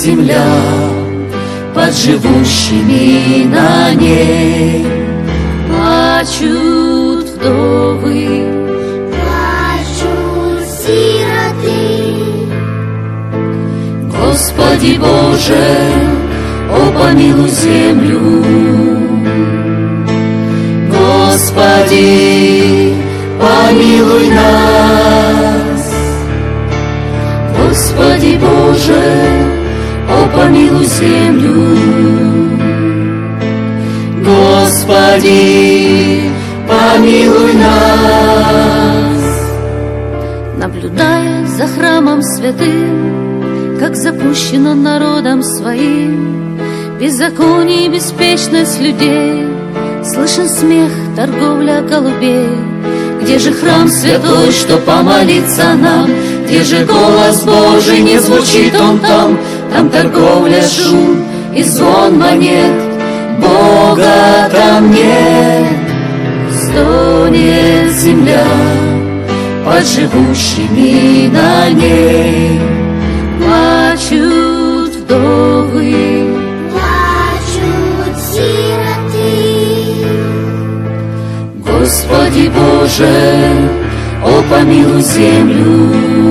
земля под живущими на ней. Плачут вдовы, плачут сироты. Господи Боже, о помилуй землю. Господи, помилуй нас. Господи Боже, о помилуй землю. Господи, помилуй нас. наблюдая за храмом святым, как запущено народом своим, беззаконие и беспечность людей, слышен смех, торговля голубей. Где же храм святой, что помолиться нам? Где же голос Божий, не звучит он там? Там торговля, шум и звон монет, Бога там нет. Стонет земля под живущими на ней. Плачут вдовы, Плачут сироты. Господи Боже, о помилуй землю.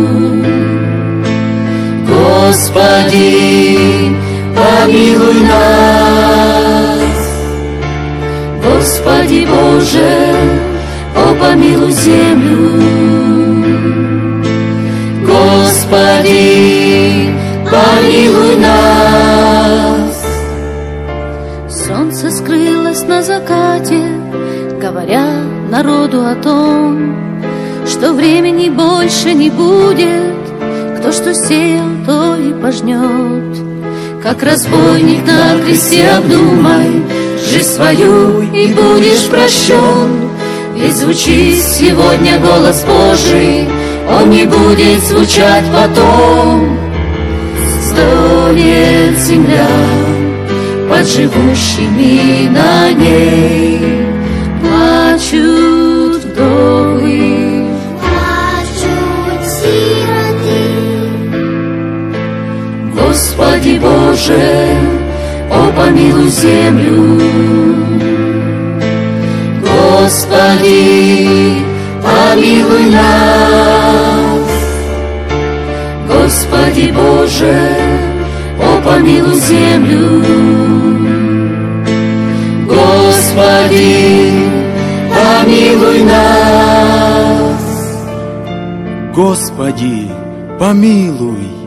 Господи, помилуй нас. Господи Боже, о помилуй землю. Господи, помилуй нас. солнце скрылось на закате, говоря народу о том, что времени больше не будет. Кто что сеял, то и пожнет. Как разбойник на кресте обдумай жизнь свою, и будешь прощен. Ведь звучит сегодня голос Божий, он не будет звучать потом. Стонет земля под живущими на ней. Плачут вдовы, Плачут сироты. Господи Боже, о помилуй землю. Господи, помилуй нас. Господи Боже, о помилуй землю. Господи, помилуй нас. Господи, помилуй.